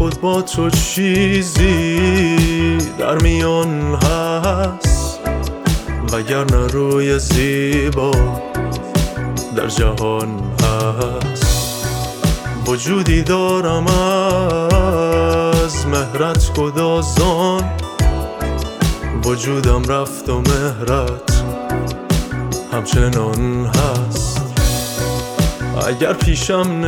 شد با تو چیزی در میان هست، وگرنه روی زیبا در جهان هست. وجودی دارم از مهرت گدازان، وجودم رفت و مهرت همچنان هست. اگر پیشم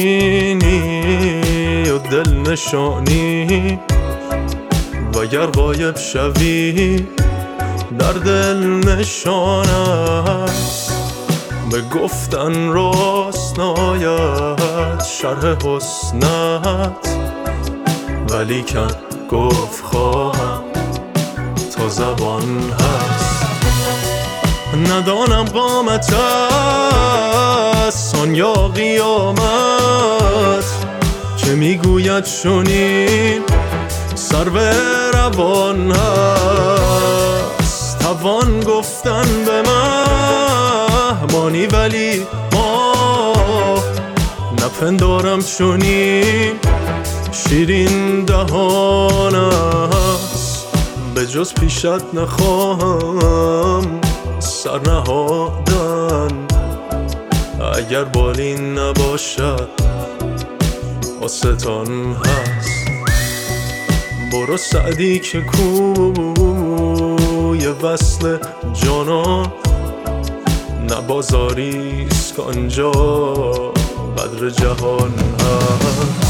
نشینی و دل نشانی، و اگر غایب شوی در دل نشان است. به گفتن راست ناید شرح حسنت، ولیکن گفت خواهم تا زبان هست. ندانم قامت است آن یا قیامت، که میگوید چنین سرو روان هست. توان گفتن به مهمانی، ولی ما نپندارم چنین شیرین دهان است. به جز پیشت نخواهم سر نهادن، اگر بالین نباشد آستان هست. برو سعدی که کوی وصل جانان، نه بازاریست کانجا قدر جهان هست.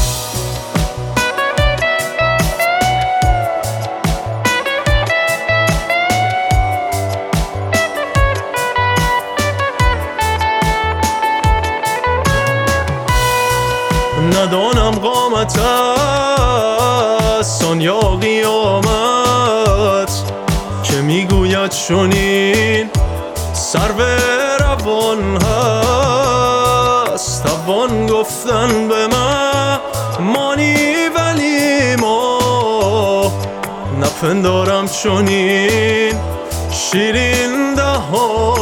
ندانم قامت است آن یا قیامت، که میگوید چنین سرو روان هست. توان گفتن به من مانی، ولی ما نپندارم چنین شیرین دهان